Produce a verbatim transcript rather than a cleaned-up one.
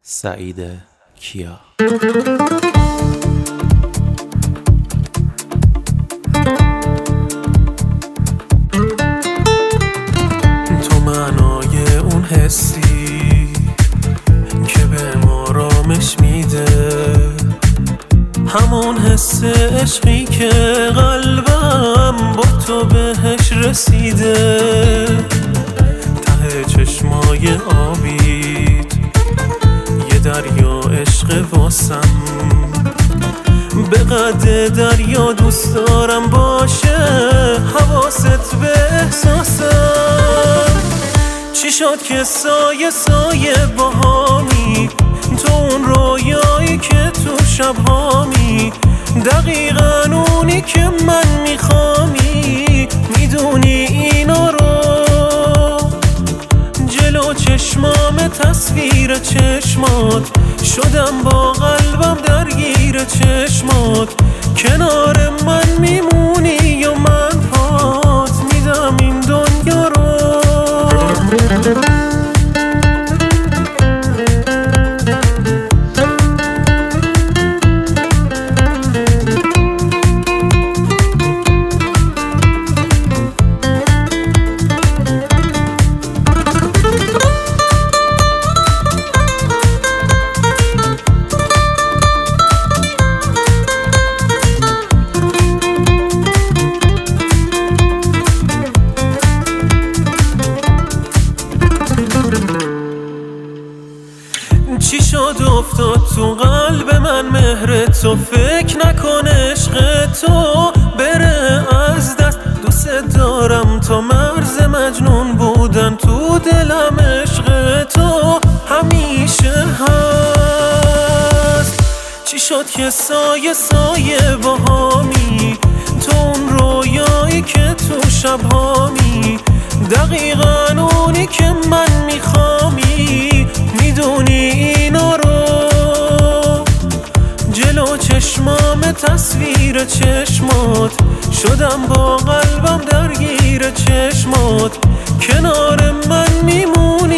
سعید کیا. تو معنای اون حسی که به ما آرامش میده، همون حس عشقی که قلبم با تو بهش رسیده. ته چشمای آبیت یه دریا عشق واسم، به قد دریا دوست دارم باشه حواست به احساسم. چی شد که سایه سایه باهامی، تو اون رویایی که تو شبهامی، دقیقاً اونی که من میخوامی. میدونی اینا رو جلو چشمام تصویر چشمات، شدم با قلبم درگیر چشمات. کنار من میمونی یا من پات میدم این دنیا رو. چی شد افتاد تو قلب من مهر تو، فکر نکن عشق تو بره از دست. دوست دارم تا مرز مجنون بودن تو دلم، عشق تو همیشه هست. چی شد که سایه سایه باهامی، تو اون رویایی که تو شبهامی، دقیقاً اونی که من میخوامی. میدونی اینا رو جلو چشمام تصویر چشمات، شدم با قلبم درگیر چشمات. کنار من میمونی